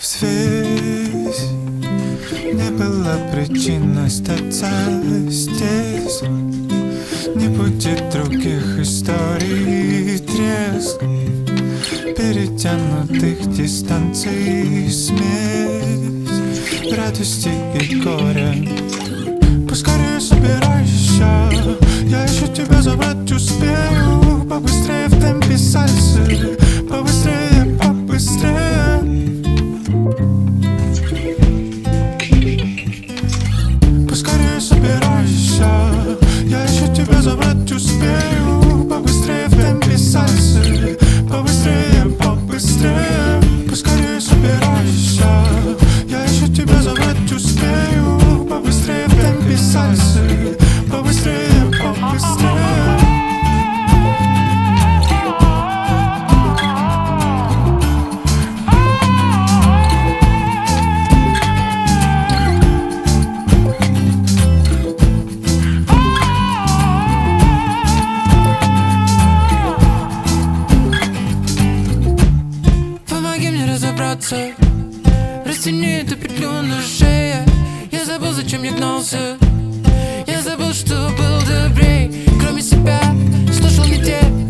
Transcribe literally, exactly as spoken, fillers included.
взвесь. Не было причины остаться здесь. Не будет других историй, треск перетянутых дистанций, смесь радости и горя. Поскорее собирайся, я еще тебя забрать успею. Побыстрее в темпе сальсы, побыстрее, побыстрее. Поскорее собирайся, я еще тебя забрать успею. Побыстрее в темпе сальсы, побыстрее, побыстрее. Поскорее собирайся, я еще тебя забрать успею. Побыстрее в темпе сальсы, побыстрее, побыстрее. Растяни эту петлю на шее. Я забыл, зачем я гнался. Я забыл, что был добрей. Кроме себя, слушал не те